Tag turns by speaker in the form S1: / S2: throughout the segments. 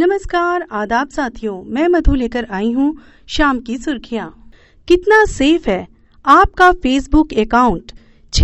S1: नमस्कार, आदाब साथियों, मैं मधु लेकर आई हूँ शाम की सुर्खियाँ। कितना सेफ है आपका फेसबुक अकाउंट?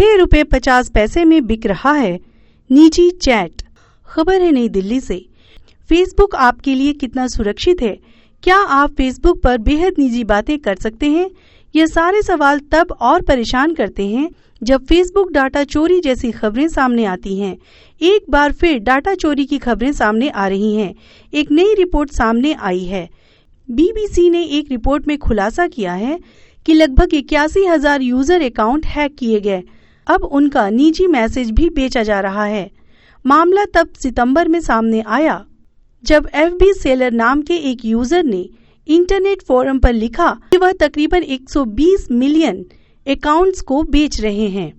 S1: ₹6.50 में बिक रहा है निजी चैट। खबर है नई दिल्ली से। फेसबुक आपके लिए कितना सुरक्षित है? क्या आप फेसबुक पर बेहद निजी बातें कर सकते हैं? ये सारे सवाल तब और परेशान करते हैं जब फेसबुक डाटा चोरी जैसी खबरें सामने आती हैं। एक बार फिर डाटा चोरी की खबरें सामने आ रही हैं। एक नई रिपोर्ट सामने आई है। बीबीसी ने एक रिपोर्ट में खुलासा किया है कि लगभग 81,000 यूजर अकाउंट हैक किए गए। अब उनका निजी मैसेज भी बेचा जा रहा है। मामला तब सितंबर में सामने आया जब FB सेलर नाम के एक यूजर ने इंटरनेट फोरम पर लिखा कि वह तकरीबन 120 मिलियन अकाउंट्स को बेच रहे हैं।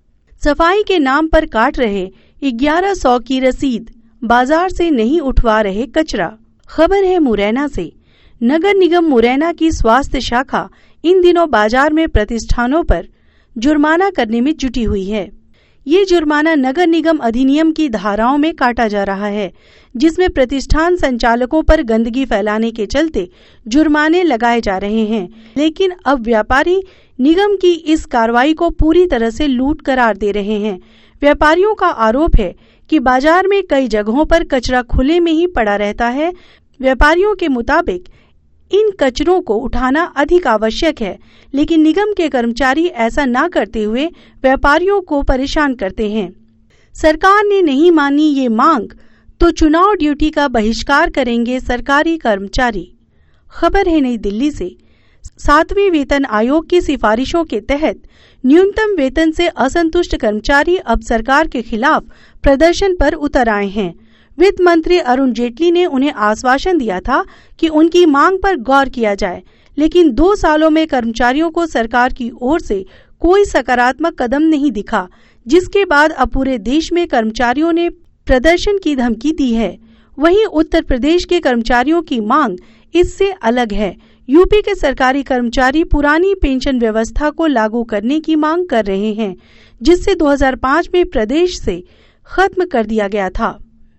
S1: सफाई के नाम पर काट रहे 1100 की रसीद, बाजार से नहीं उठवा रहे कचरा। खबर है मुरैना से। नगर निगम मुरैना की स्वास्थ्य शाखा इन दिनों बाजार में प्रतिष्ठानों पर जुर्माना करने में जुटी हुई है। ये जुर्माना नगर निगम अधिनियम की धाराओं में काटा जा रहा है, जिसमें प्रतिष्ठान संचालकों पर गंदगी फैलाने के चलते जुर्माने लगाए जा रहे हैं। लेकिन अब व्यापारी निगम की इस कार्रवाई को पूरी तरह से लूट करार दे रहे हैं। व्यापारियों का आरोप है कि बाजार में कई जगहों पर कचरा खुले में ही पड़ा रहता है। व्यापारियों के मुताबिक इन कचरों को उठाना अधिक आवश्यक है, लेकिन निगम के कर्मचारी ऐसा न करते हुए व्यापारियों को परेशान करते हैं। सरकार ने नहीं मानी ये मांग तो चुनाव ड्यूटी का बहिष्कार करेंगे सरकारी कर्मचारी। खबर है नई दिल्ली से। 7वें वेतन आयोग की सिफारिशों के तहत न्यूनतम वेतन से असंतुष्ट कर्मचारी अब सरकार के खिलाफ प्रदर्शन पर उतर आए हैं। वित्त मंत्री अरुण जेटली ने उन्हें आश्वासन दिया था कि उनकी मांग पर गौर किया जाए, लेकिन 2 सालों में कर्मचारियों को सरकार की ओर से कोई सकारात्मक कदम नहीं दिखा, जिसके बाद अब पूरे देश में कर्मचारियों ने प्रदर्शन की धमकी दी है। वहीं उत्तर प्रदेश के कर्मचारियों की मांग इससे अलग है। यूपी के सरकारी कर्मचारी पुरानी पेंशन व्यवस्था को लागू करने की मांग कर रहे हैं, जिससे 2005 में प्रदेश से खत्म कर दिया गया था।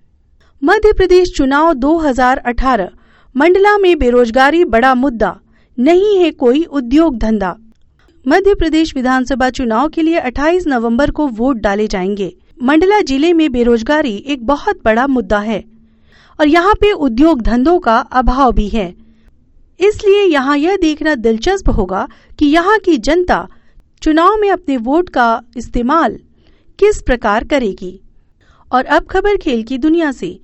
S1: मध्य प्रदेश चुनाव 2018। मंडला में बेरोजगारी बड़ा मुद्दा, नहीं है कोई उद्योग धंधा। मध्य प्रदेश विधानसभा चुनाव के लिए 28 नवंबर को वोट डाले जाएंगे। मंडला जिले में बेरोजगारी एक बहुत बड़ा मुद्दा है और यहाँ पे उद्योग धंधों का अभाव भी है। इसलिए यहाँ यह देखना दिलचस्प होगा कि यहाँ की जनता चुनाव में अपने वोट का इस्तेमाल किस प्रकार करेगी। और अब खबर खेल की दुनिया से।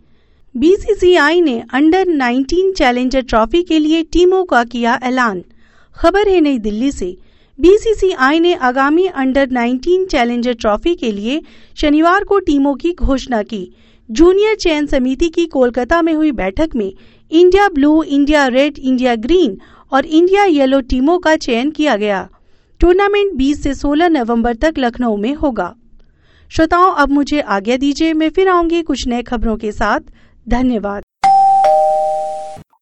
S1: BCCI ने अंडर 19 चैलेंजर ट्रॉफी के लिए टीमों का किया ऐलान। खबर है नई दिल्ली से। BCCI ने आगामी अंडर 19 चैलेंजर ट्रॉफी के लिए शनिवार को टीमों की घोषणा की। जूनियर चयन समिति की कोलकाता में हुई बैठक में India blue, India red, India green और इंडिया येलो टीमों का चयन किया गया। टूर्नामेंट 20 से 16 नवंबर तक लखनऊ में होगा। श्रोताओं, अब मुझे आज्ञा दीजिए, मैं फिर आऊंगी कुछ नए खबरों के साथ। धन्यवाद।